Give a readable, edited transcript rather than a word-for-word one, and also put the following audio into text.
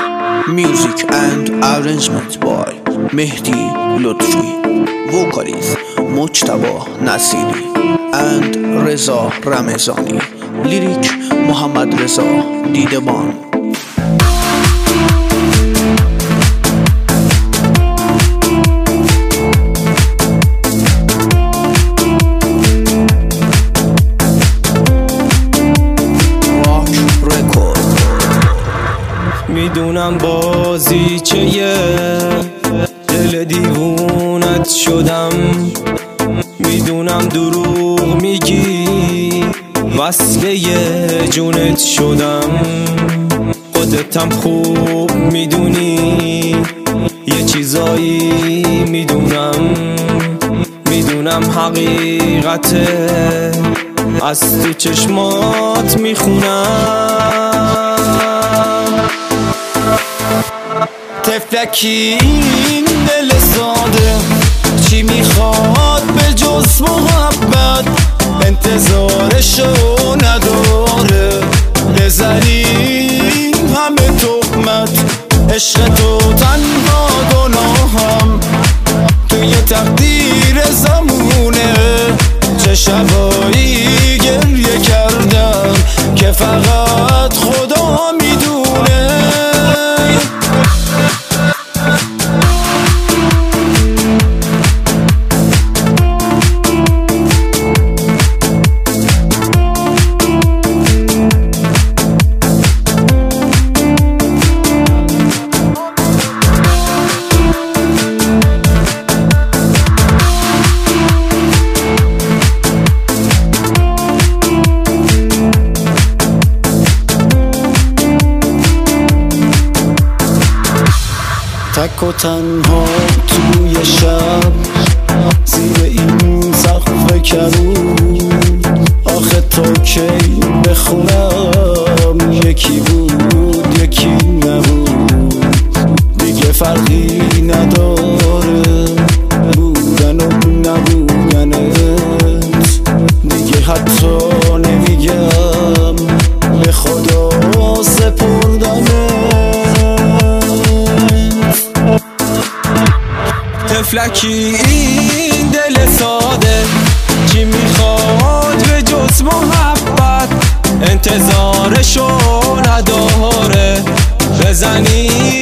Music and arrangement by Mehdi Lutfi. Vocalist Mujtaba Nasiri and Reza Ramazani. Lyric Muhammad Reza Dideban. میدونم بازی چیه، دل دیوونت شدم. میدونم دروغ میگی، وصله جونت شدم. خودتم خوب میدونی، یه چیزایی میدونم حقیقته، از تو چشمات میخونم. تفلکی این دل ساده، چی میخواد به جز محبت؟ انتظارشو نداره، بزنی همه تهمت. عشق تو تنها گناهم، توی تقدیر زمونه. چه شبایی گریه کردم که فقط خدا میدونه. تک و تنها توی شب، زیر این سقف کبود. آخه تا کی بخونم؟ یکی بود یکی نبود، دیگه فرقی نداره بودن و نبودنت. دیگه حتی نمیگم به خدا سپردنت. تفلکی این دل ساده، چی میخواد به جز محبت؟ انتظارشو نداره، بزنی